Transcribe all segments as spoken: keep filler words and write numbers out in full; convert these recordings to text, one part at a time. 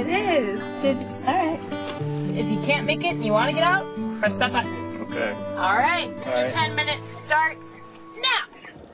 It is. It's, all right. If you can't make it and you want to get out, press that button. Okay. All right. All right. Ten minutes starts now.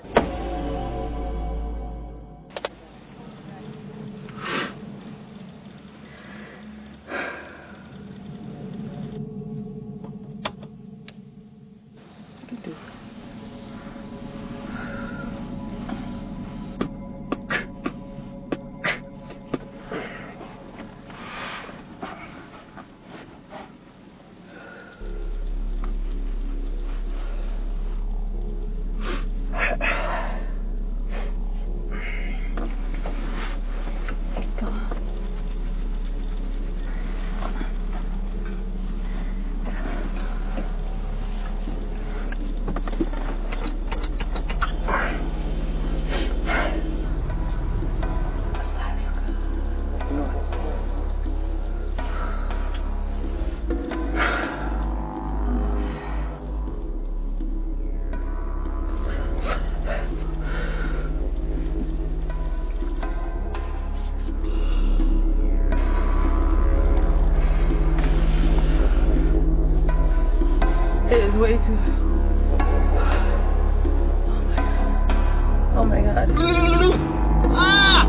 It is way too... Oh my god. Ah!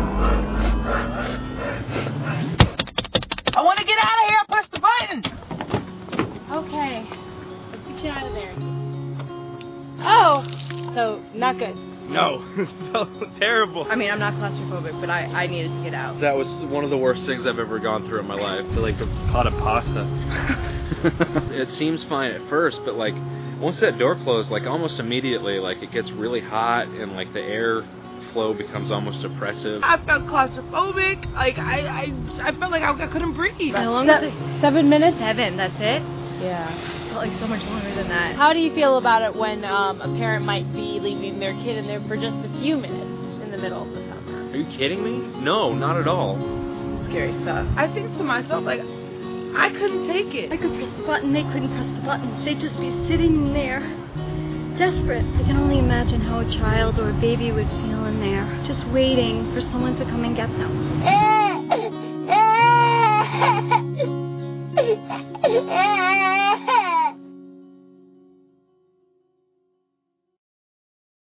I want to get out of here. Push the button. Okay. Let's get you out of there. Oh. So, not good. No. So terrible. I mean, I'm not claustrophobic, but I, I needed to get out. That was one of the worst things I've ever gone through in my life. I feel like a pot of pasta. It seems fine at first, but like once that door closed, like almost immediately, like it gets really hot and like the air flow becomes almost oppressive. I felt claustrophobic. Like I, I, I felt like I, I couldn't breathe. How long is it? Seven minutes? Seven, that's it? Yeah. It felt like so much longer than that. How do you feel about it when um, a parent might be leaving their kid in there for just a few minutes in the middle of the summer? Are you kidding me? No, not at all. Scary stuff. I think to myself, like, I couldn't take it. I could press the button, they couldn't press the button. They'd just be sitting there, desperate. I can only imagine how a child or a baby would feel in there, just waiting for someone to come and get them.